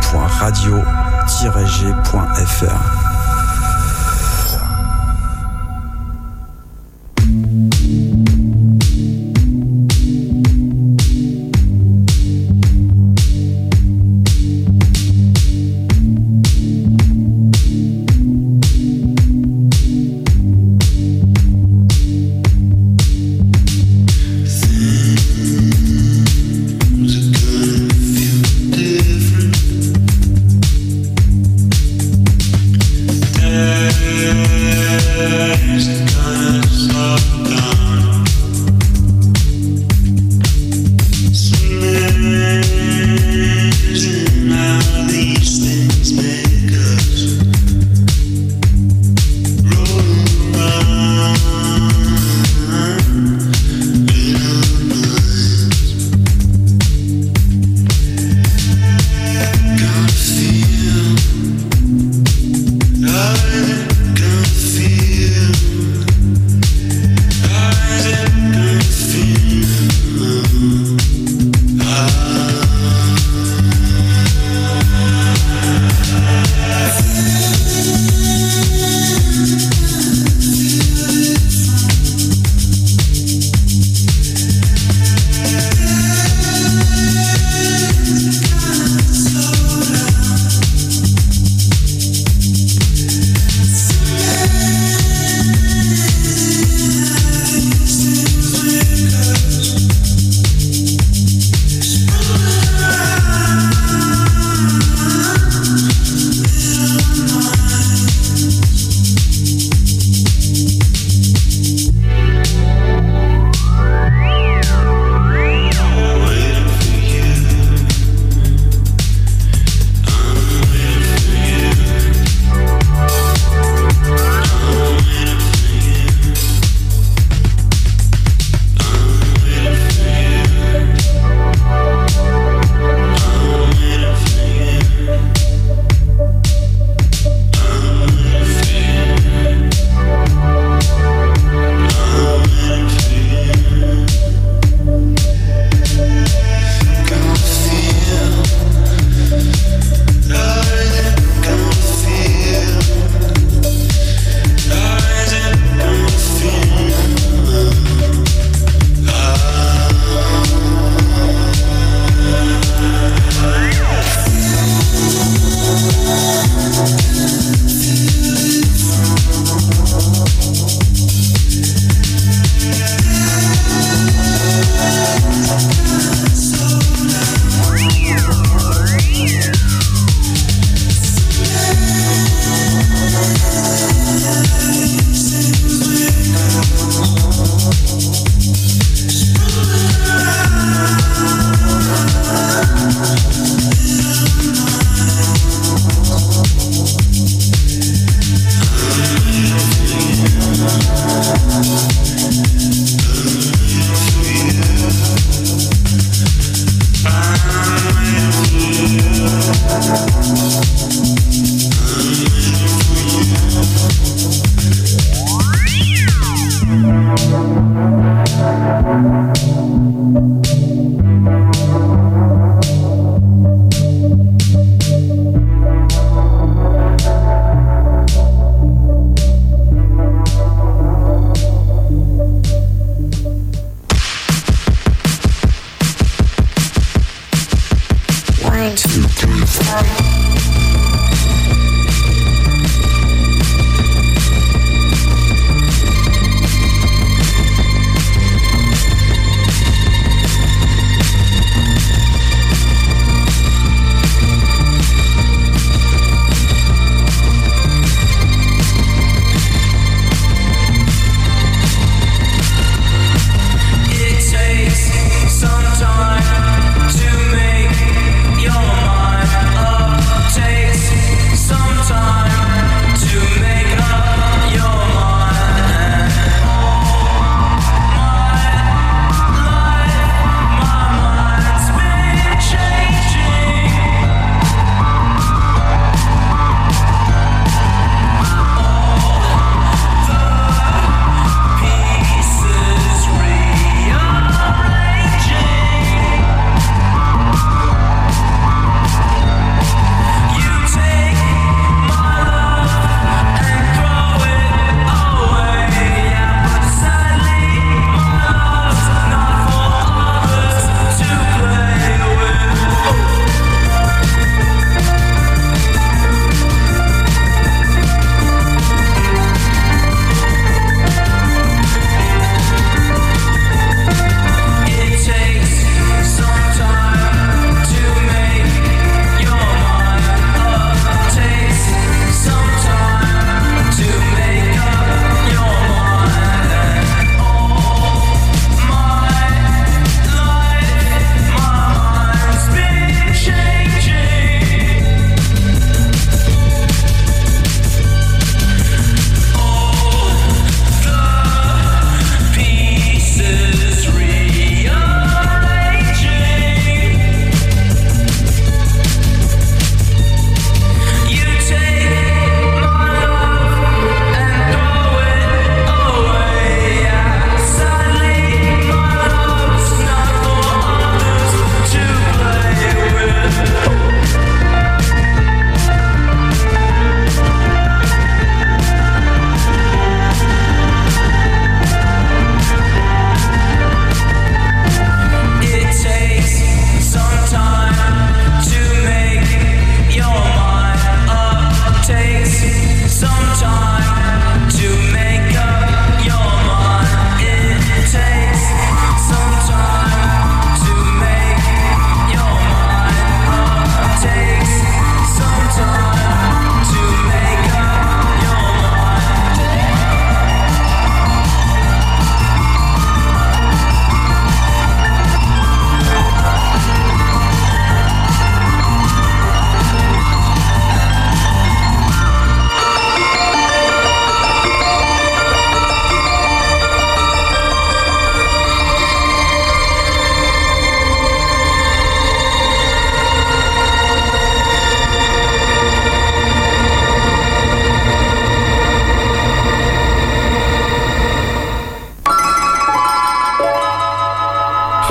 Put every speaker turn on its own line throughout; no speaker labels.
www.radio-g.fr.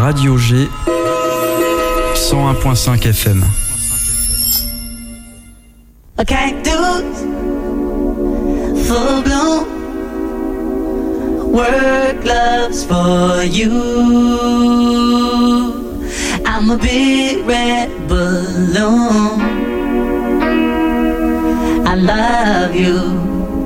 Radio G 101.5 FM.
A cactus, full bloom, work gloves for you. I'm a big red balloon. I love you.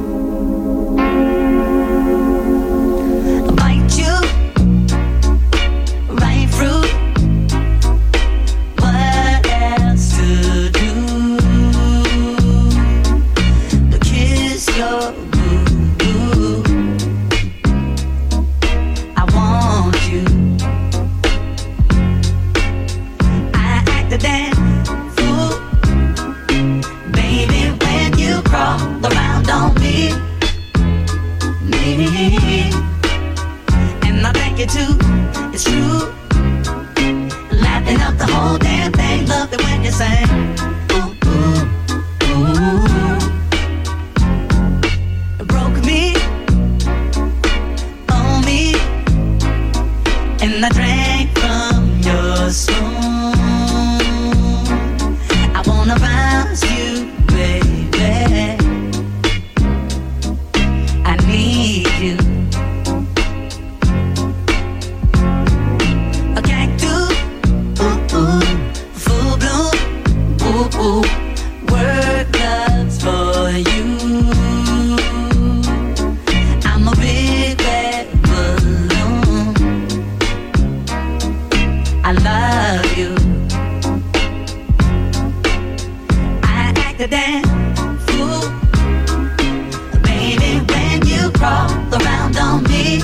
It's true. Laughing up the whole damn thing. Love it when you sing. Ooh, ooh, ooh. It broke me, on me, and I drank from your spoon. I wanna bounce you, baby. I need you. Word gloves for you. I'm a big red balloon. I love you. I act a damn fool, baby, when you crawl around on me.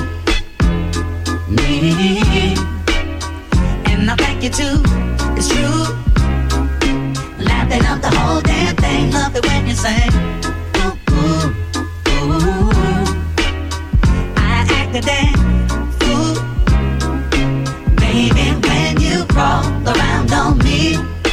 And I thank you too. It's true. Laughing up the whole damn thing. Love it when you sing. Ooh, ooh, ooh. I act a damn fool, baby, when you crawl around on me.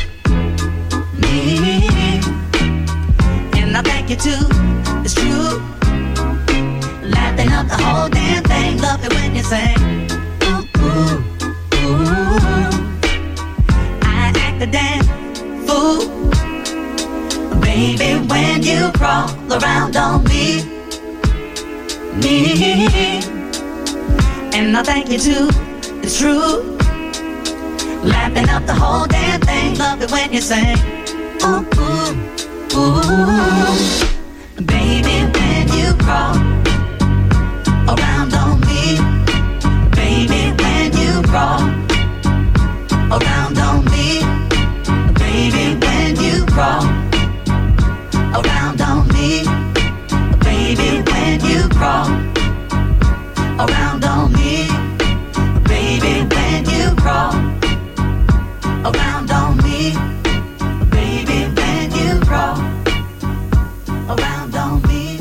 And I thank you too. It's true. Laughing up the whole damn thing. Love it when you sing. Ooh, ooh, ooh. I act a damn fool, baby, when you crawl around on me. And I thank you too, it's true. Laughing up the whole damn thing. Love it when you sing. Ooh, ooh, ooh. Baby, when you crawl around on me. Baby, when you crawl around on me. Baby, when you crawl around on me. Baby, when you crawl around on me. Baby, when you crawl around on me. Baby, when you crawl around on me.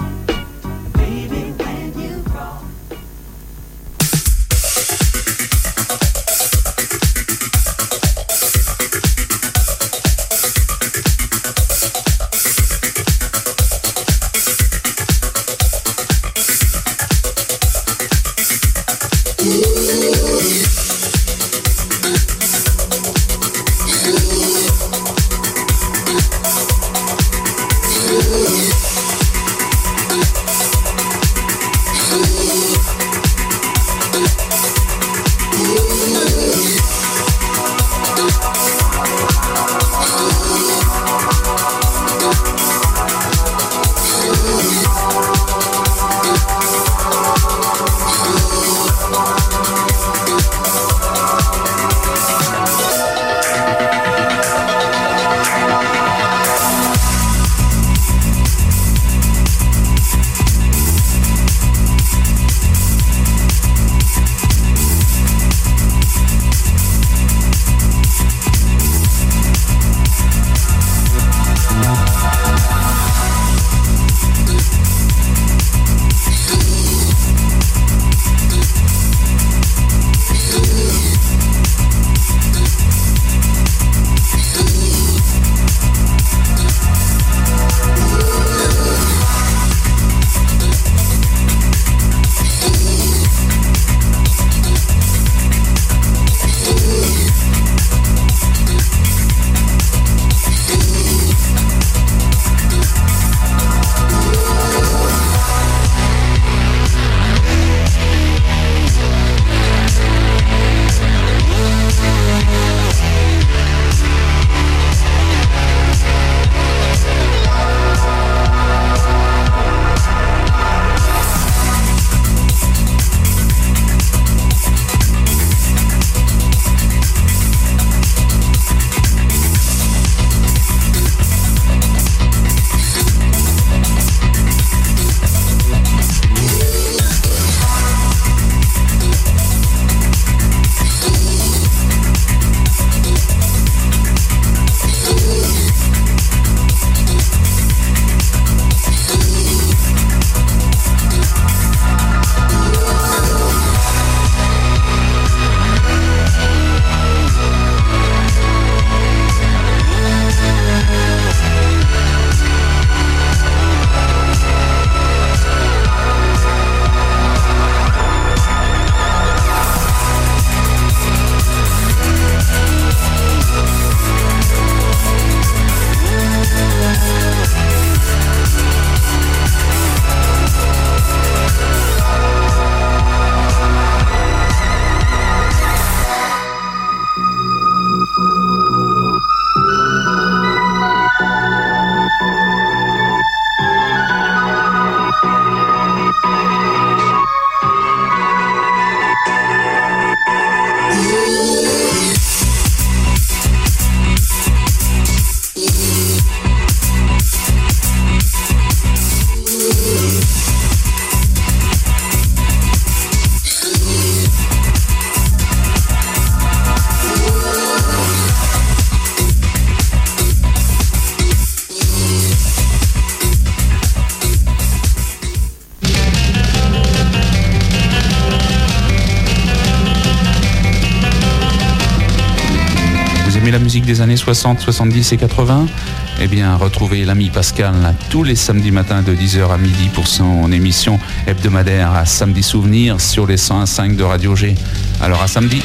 aimez la musique des années 60, 70 et 80 ? Eh bien, retrouvez l'ami Pascal tous les samedis matins de 10h à midi pour son émission hebdomadaire à Samedi Souvenir sur les 101.5 de Radio G. Alors à samedi.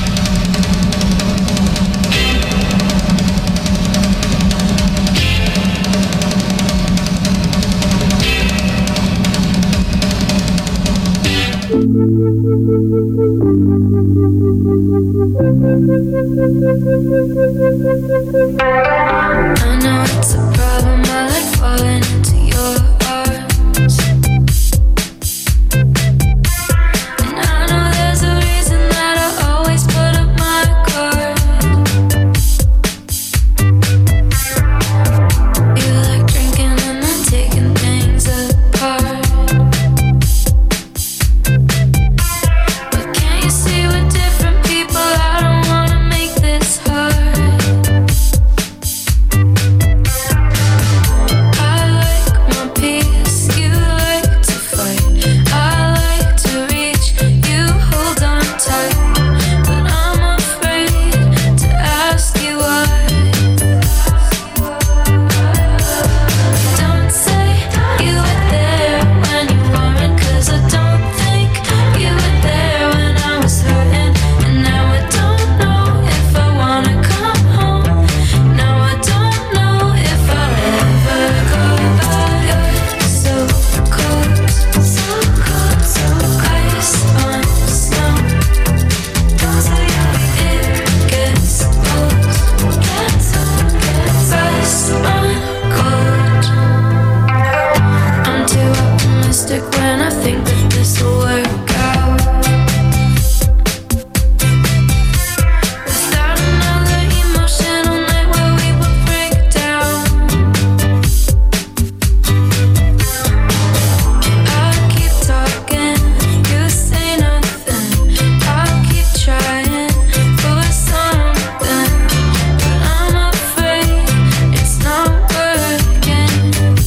I know it's a problem, I like falling into your arms. And I know there's a reason that I always put up my guard. You like drinking and then taking things apart. But can't you see we're different people? I don't wanna make this hard. When I think that this will work out, without another emotional night where we will break down. I keep talking, you say nothing. I keep trying for something, but I'm afraid it's not working.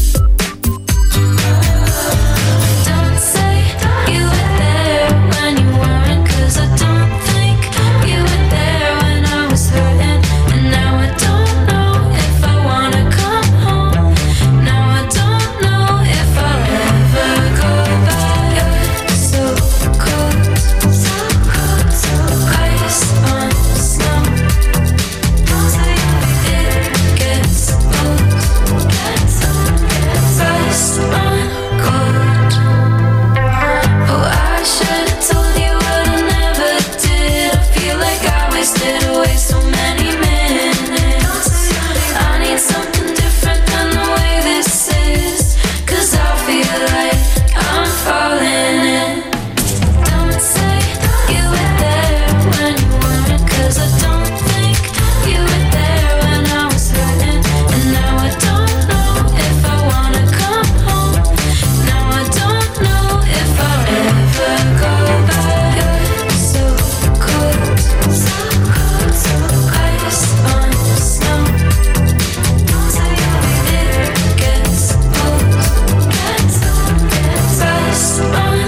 Don't say you were there when you weren't, 'cause I don't think you were there when I was hurting. And now I don't know if I wanna come home. Now I don't know if I'll ever go back. You're so cold, so cold, so ice on snow. Don't say it gets old, gets ice on cold. Oh, I should've told you what I never did. I feel like I wasted away so many minutes. I need something different than the way this is, 'cause I feel like I'm falling in. Don't say you were there when you weren't, 'cause I don't think you were there when I was hurting. And now I don't know if I wanna come home. Now I don't know if I'll ever go back. You're so cold, so cold, so ice on snow. Don't say it gets old, gets ice on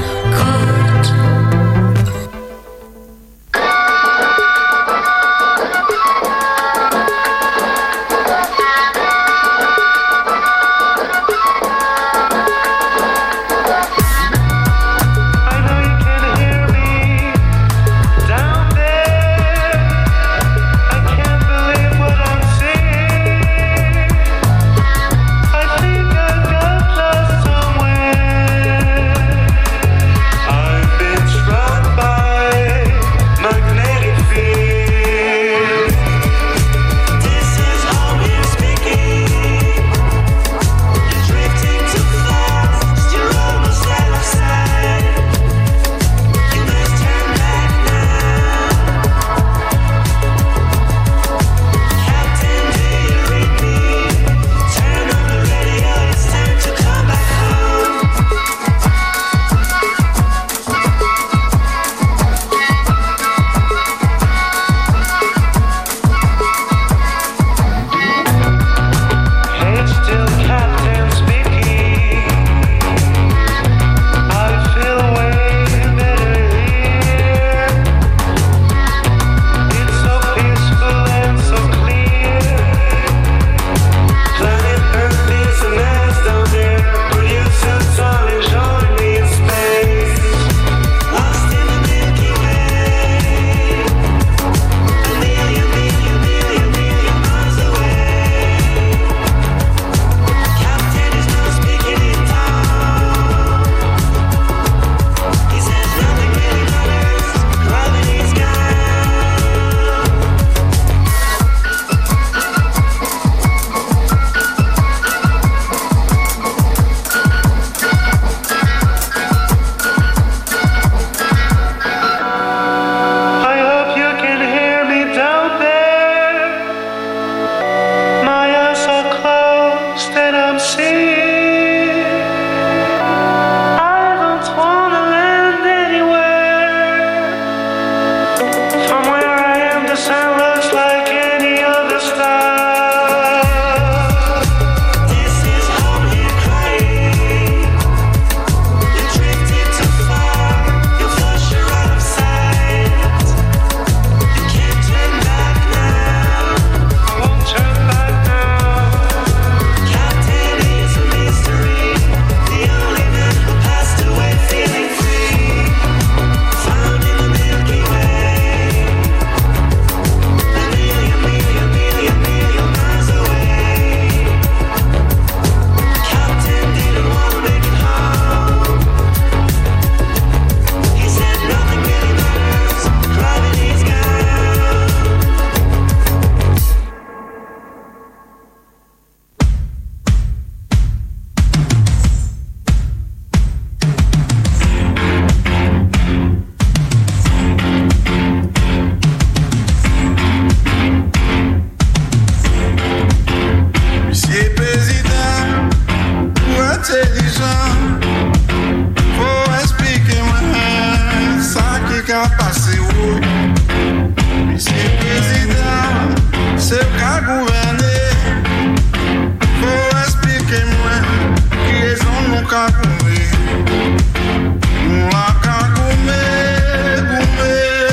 qu'a passé, oui. C'est président, c'est le qu'a gouverné. Faut expliquer-moi, qui raison nous qu'a gouré. Nous la qu'a gouré, gouré,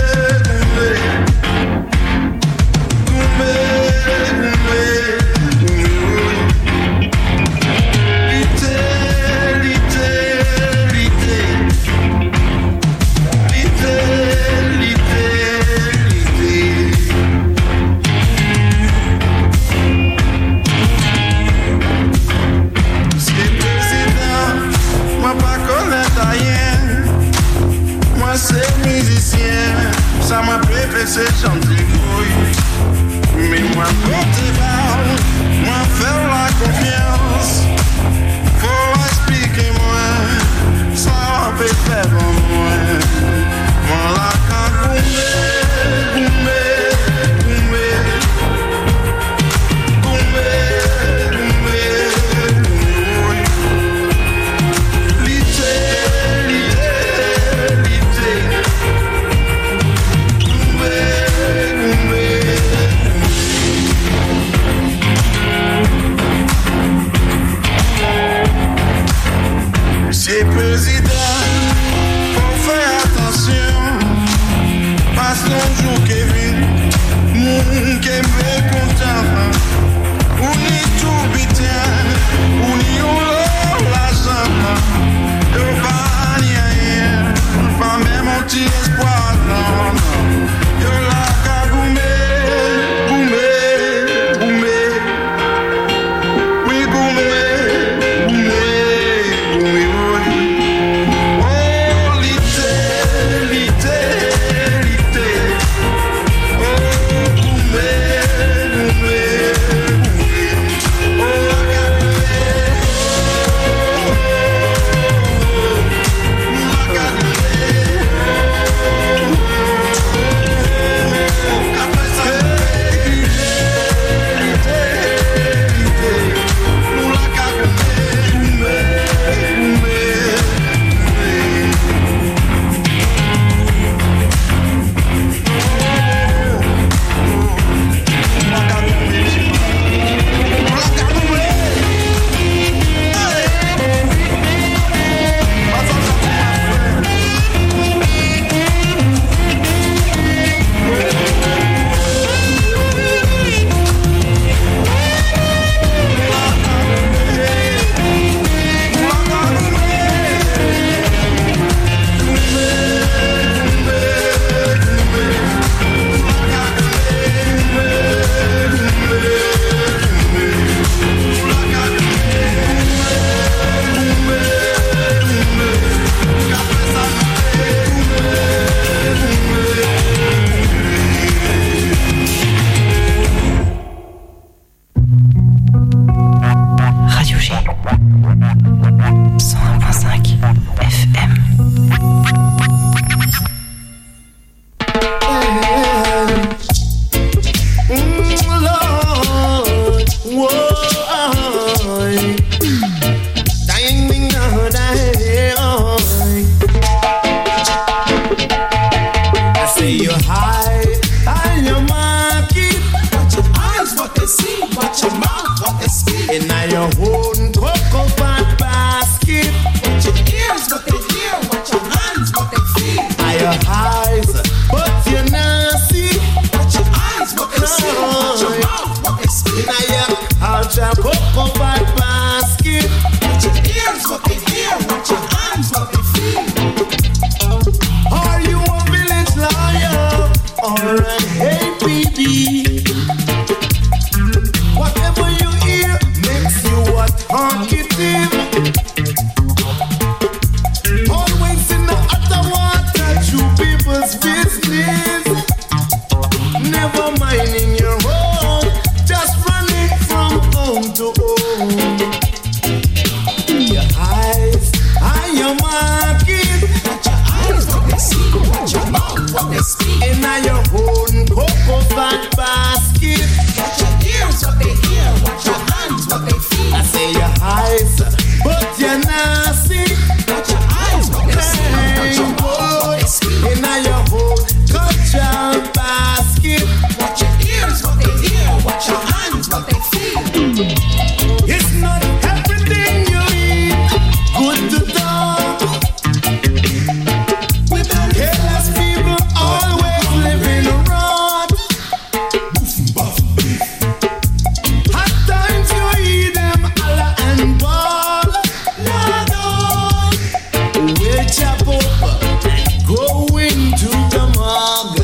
gouré. C'est musicien, ça m'a préféré c'est chanter couille. Mais moi côté bas, moi faire la confiance. Faut expliquer-moi, ça peut faire bon moi. Moi la cagoumé, goumé, goumé, goumé, goumé, goumé. Lité, lité. chop up and go into the mug.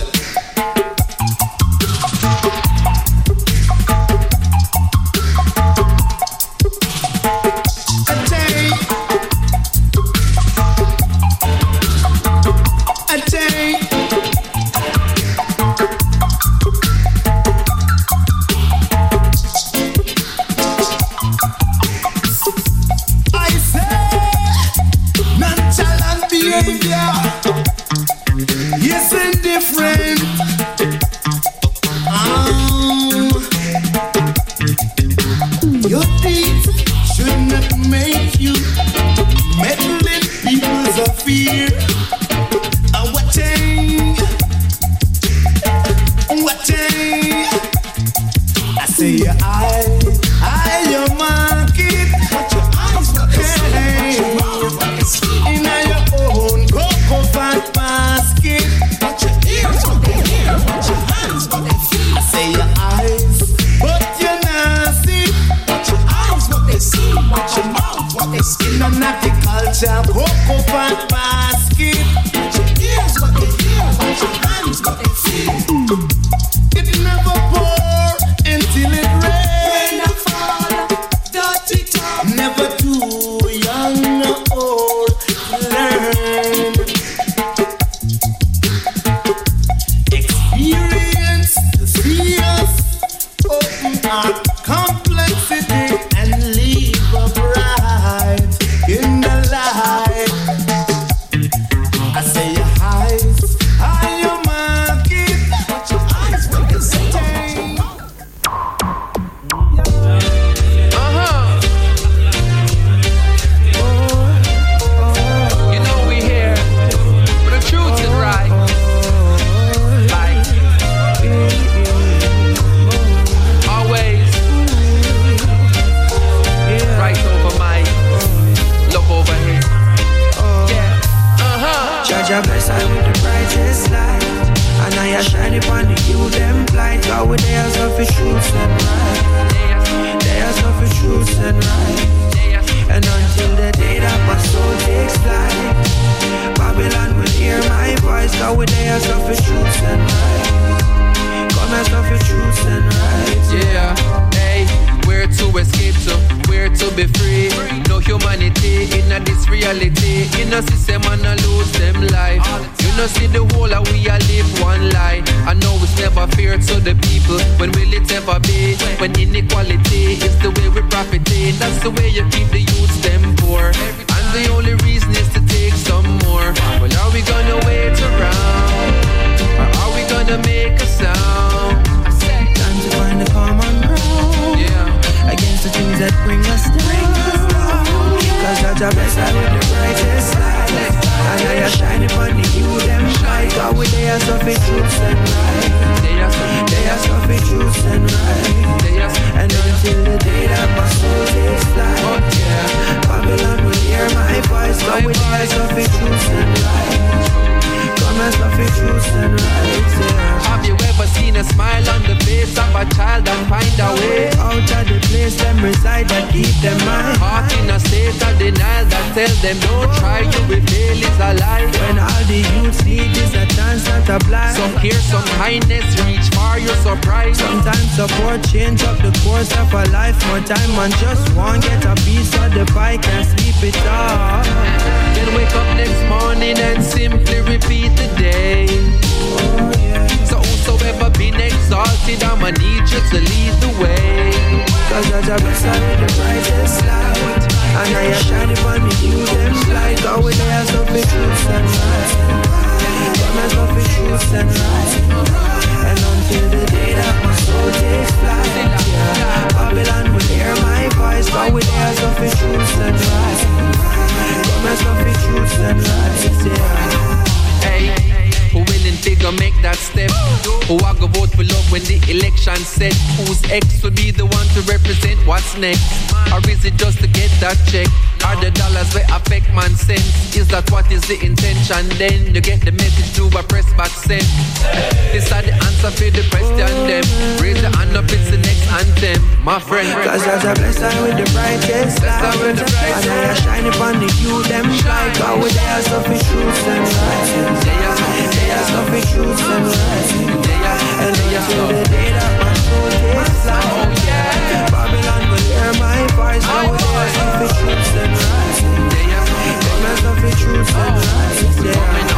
Who I go vote for love when the election set? Whose ex will be the one to represent what's next? Or is it just to get that check? Are the dollars where affect man sense? Is that what is the intention? Then you get the message through a press back send. This are the answer for the question them. Raise the hand up, it's the next anthem, my friend.
Cause God's a blessing with the brightest light. And I shine upon the youth them like how they are suffering truths and rights. They are suffering truths and rights. And until the day that my soul takes flight, Babylon will hear my voice. How they are suffering truths and rights. They are suffering truths and rights.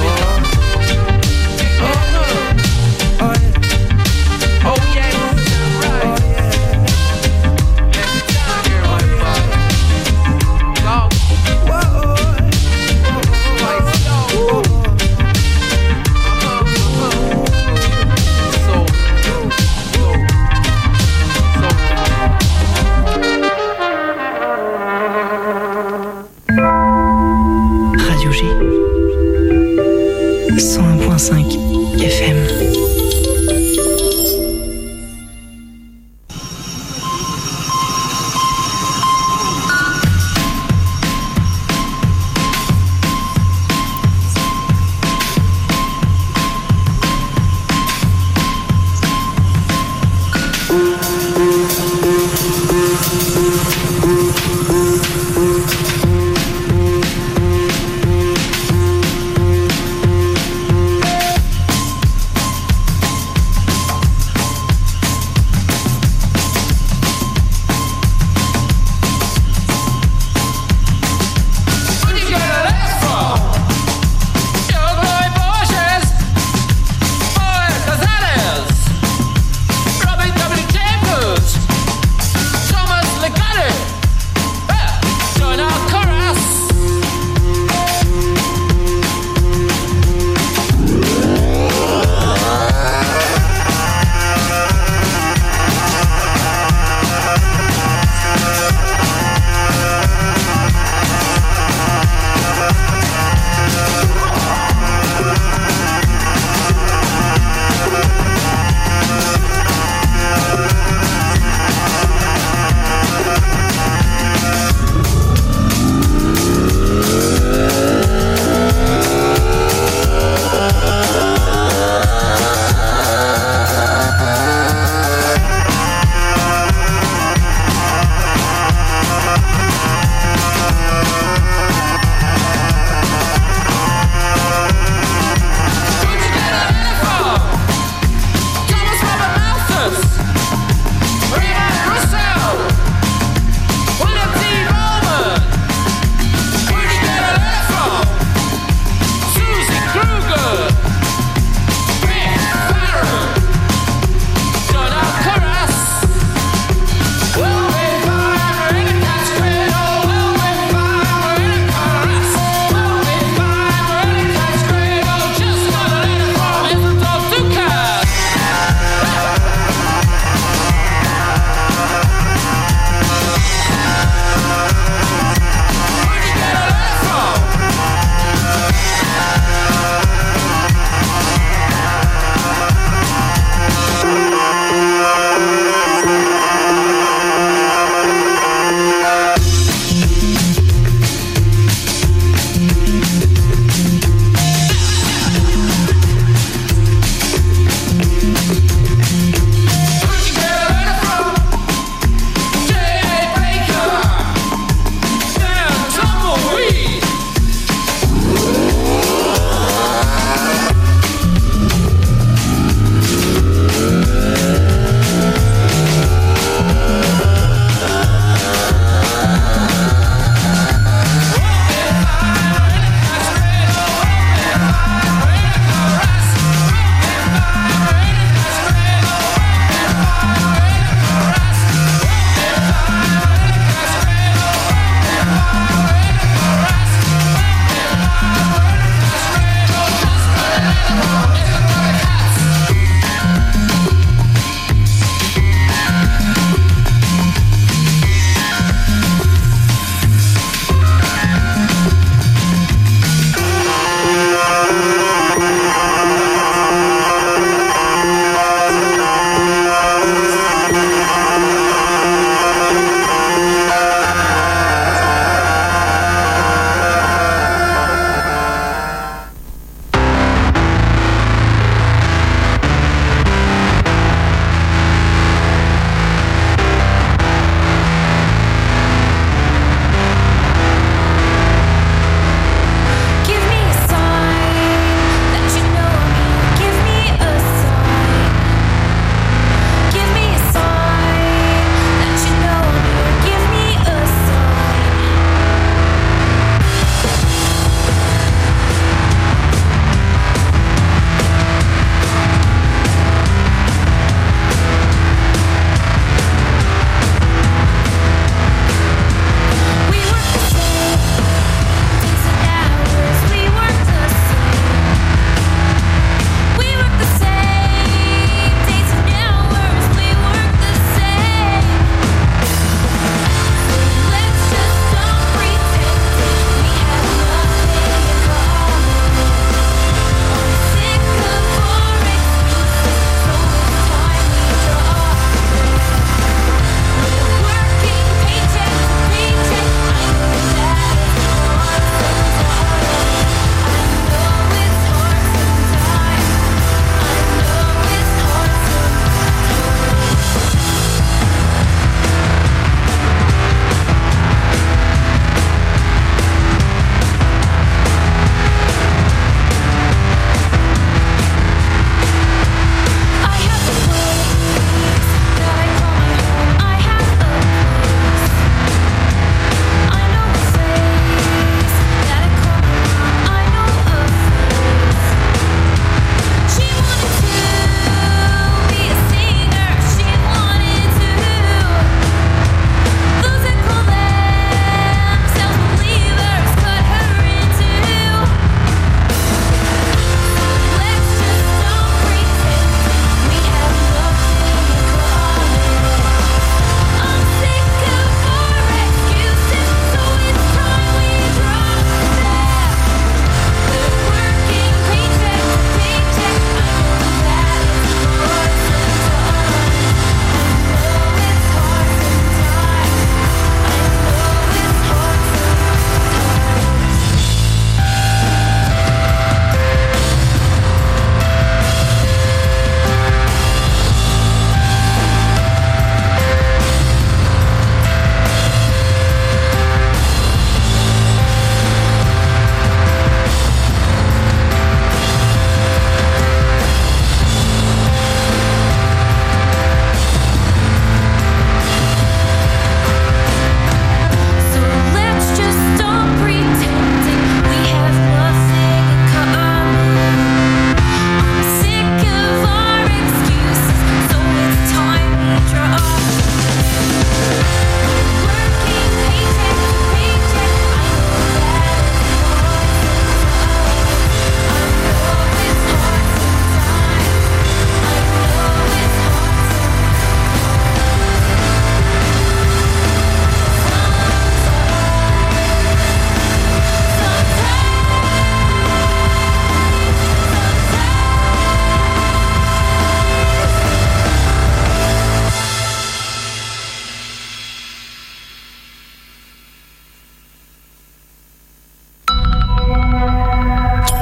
Radio G 101.5 FM.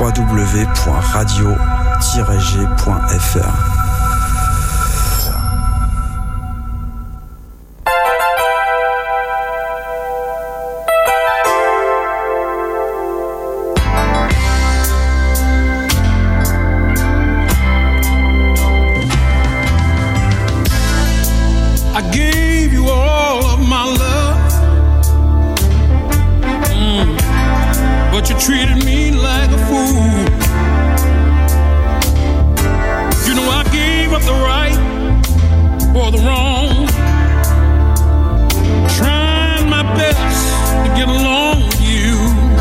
www.radio-g.fr.
I gave you all of my love, but you treated me like a fool. You know I gave up the right for the wrong, trying my best to get along with you.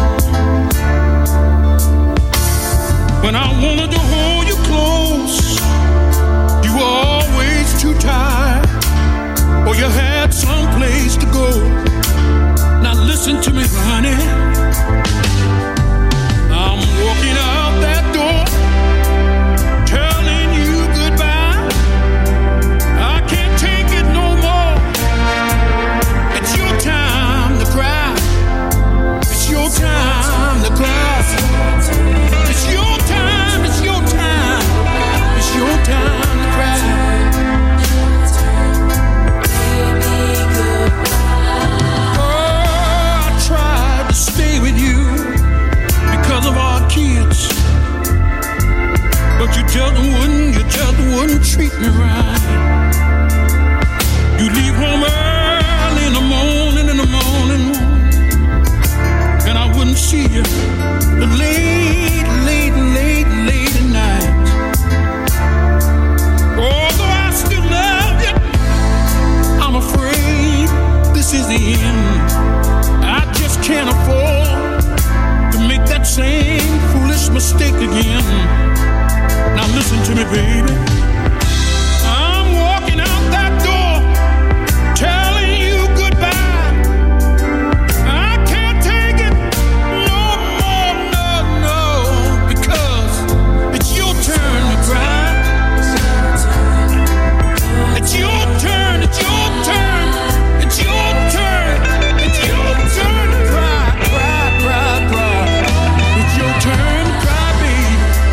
When I wanted to hold you close, you were always too tired, or you had someplace to go. Now listen to me, honey. I'm walking out that door, telling you goodbye. I can't take it no more. It's your time to cry. It's your time to cry. It's your time, it's your time. It's your time to cry. Stay with you because of our kids, but you just wouldn't treat me right. You leave home early in the morning, and I wouldn't see you the late at night. Although I still love you, I'm afraid this is the end. I just can't afford to make that same foolish mistake again. Now listen to me, baby. I'm walking out that door, telling you goodbye. I can't take it no more, no, because it's your turn to cry. It's your turn, it's your turn, it's your turn. It's your turn to cry, cry, cry, cry. It's your turn to cry, baby.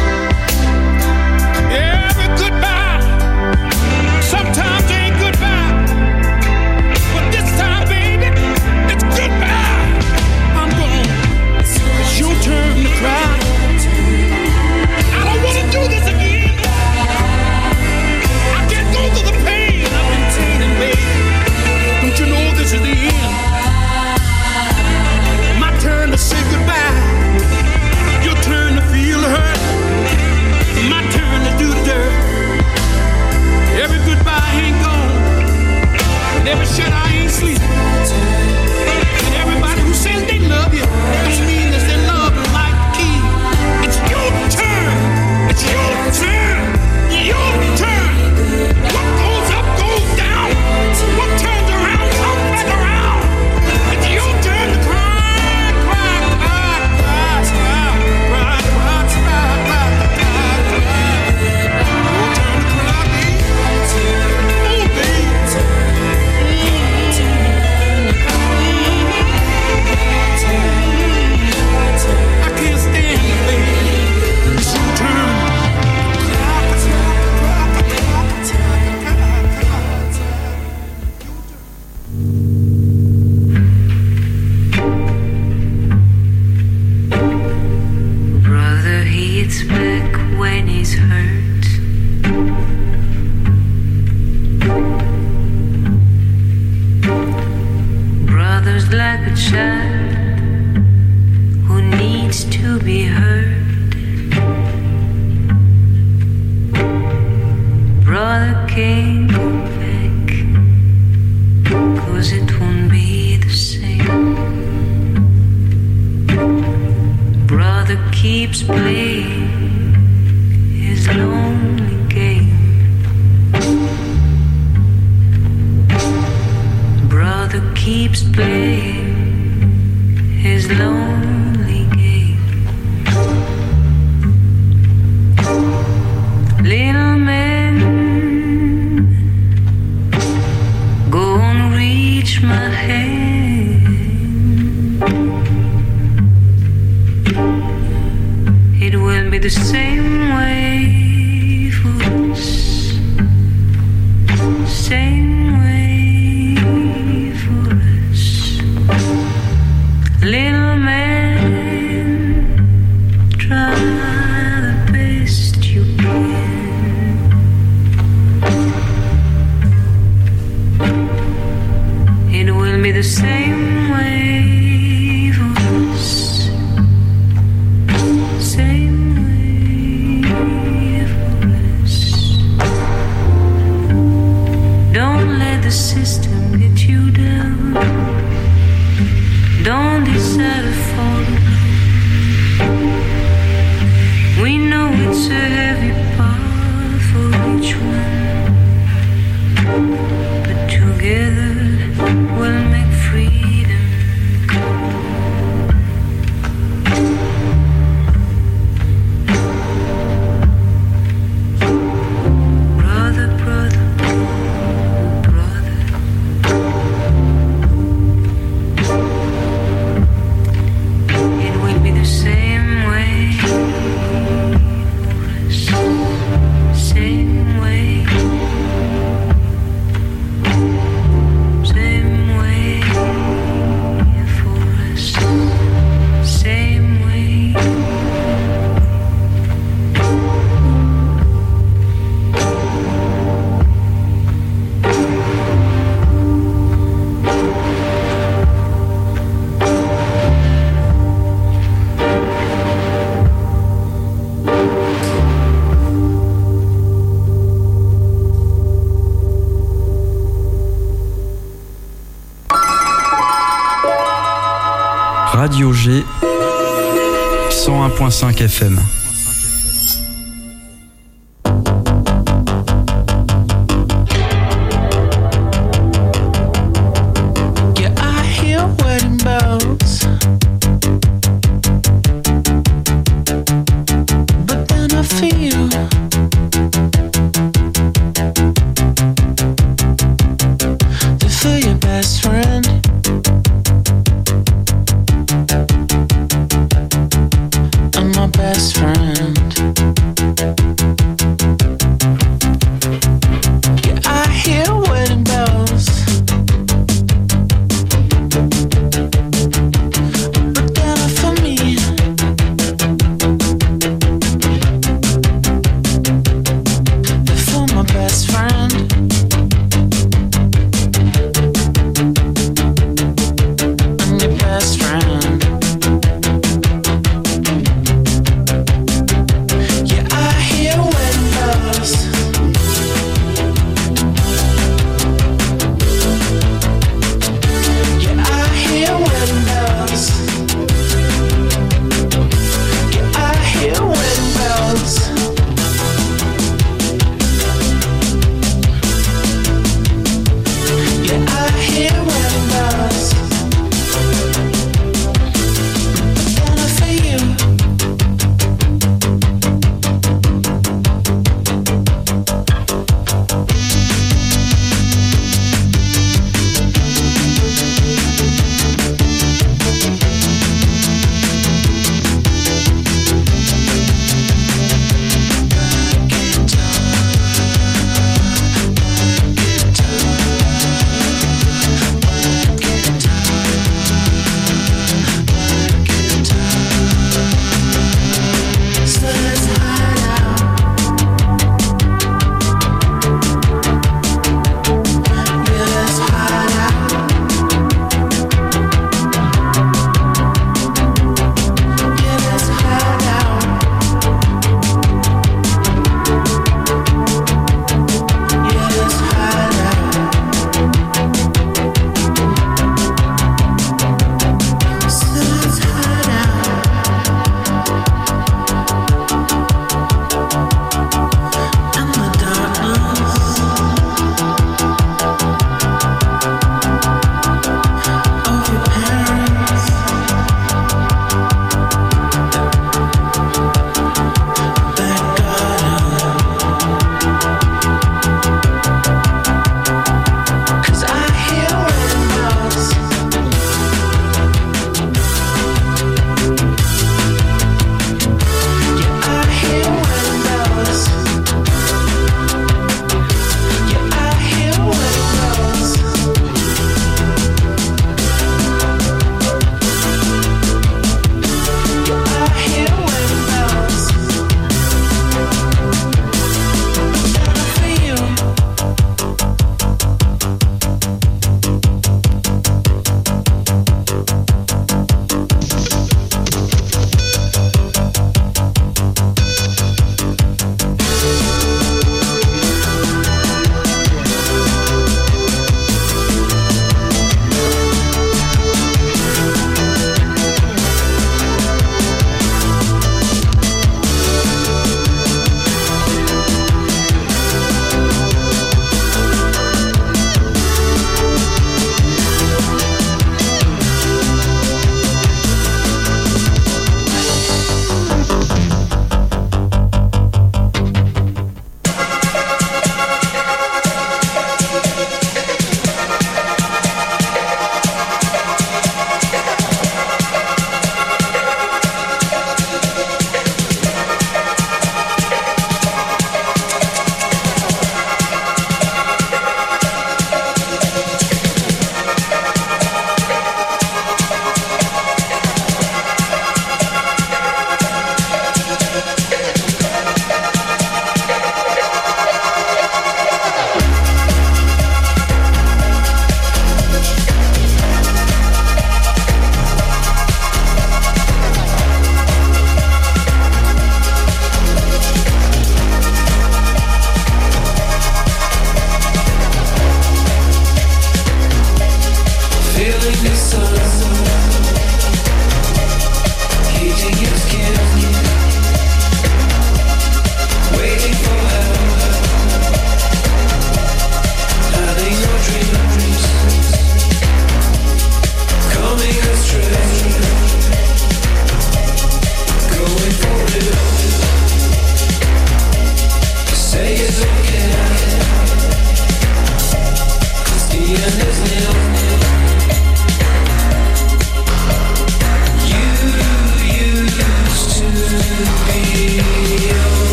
Every goodbye sometimes ain't goodbye, but this time, baby, it's goodbye. I'm gone. It's your turn to cry. I don't want to do this again. I can't go through the pain I've been taking, baby. Don't you know this is the end? My turn to say goodbye. Your turn to feel the hurt. My turn to do the dirt. Every goodbye ain't gone, and every shut eye ain't sleeping. And everybody who says they love you don't mean that they love you like the key. It's your turn. It's your turn. Your turn. What goes up goes down. What turns around comes back around. It's your turn to cry, cry, cry, cry, cry, cry, cry, cry, cry, cry. Your turn to cry, baby. Oh, baby. I can't stand it, baby. It's your turn. Cry, cry, cry, cry,
Brother, he's back when he's hurt. Brother's like a child who needs to be heard. Brother can't go back, 'cause it won't be the same. Brother keeps playing his lonely game. Brother keeps playing his lonely game. Little man, go and reach my hand. It the same way for us. Same way for us. Little man, try the best you can. It will be the same way for us. Same way for us. Don't let the system get you down. Don't decide to follow. We know it's a heavy path for each one, but together we'll make freedom come. Brother, brother, brother. It will be the same way for us. Same way. Same way for us. Same way.
Radio G 101.5 FM.
Yeah, I hear wedding bells, but then I feel to feel your best friend. I'm my best friend. Yeah, I hear wedding bells, but they're not for me. They're for my best friend. I'm your best friend.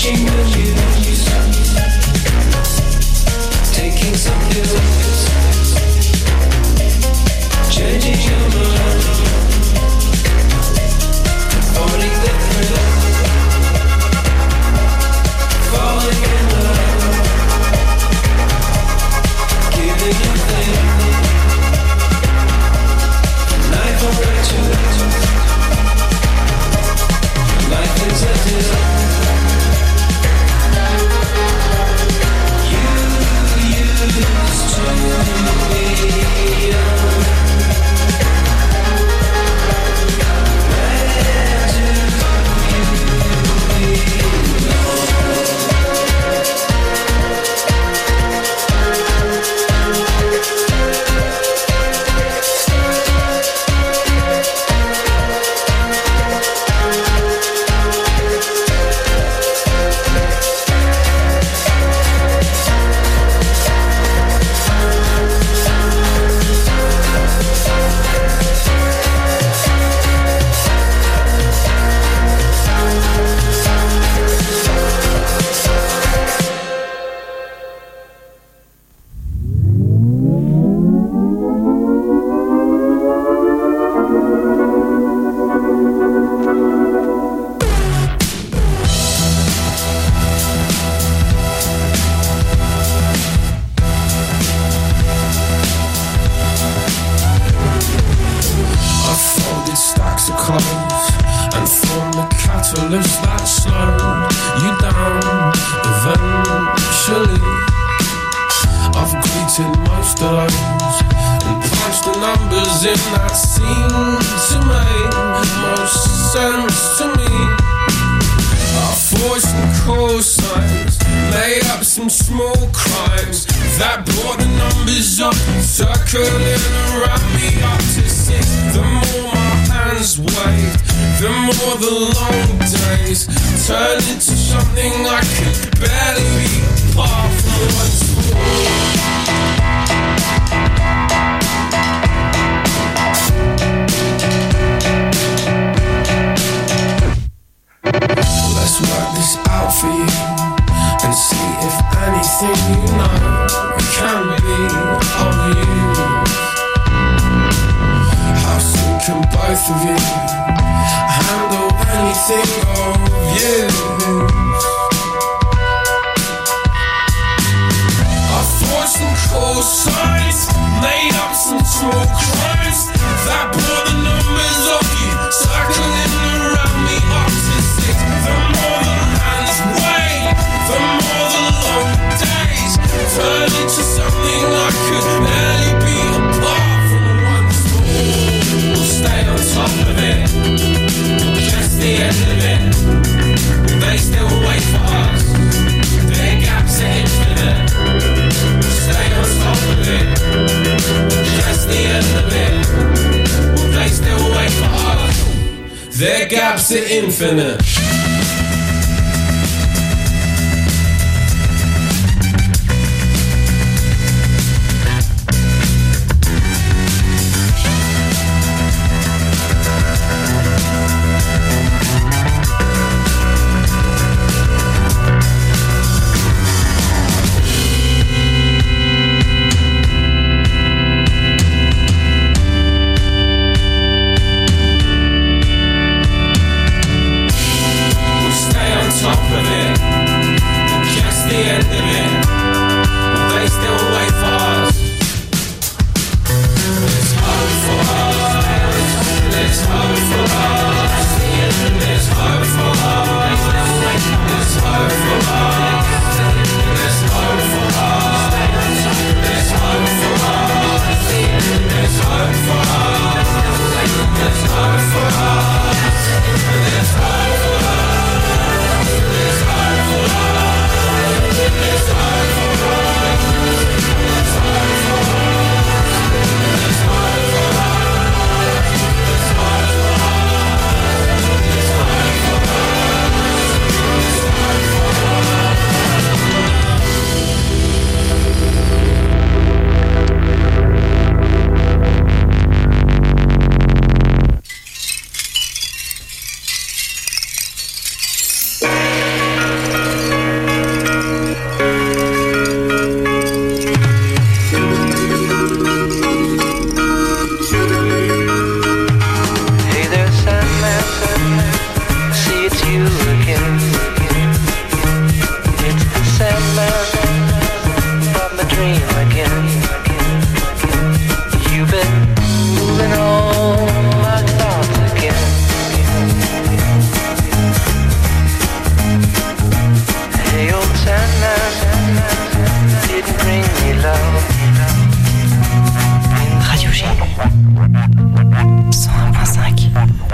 Watching the news, taking some pills, changing your mind, avoiding the thrill, falling in love, giving you things, life alright too, life is a deal.
Their gaps are infinite.
dream again. You've been moving all my thoughts again. Hey, old Sandman didn't bring me love.
Radio G 101.5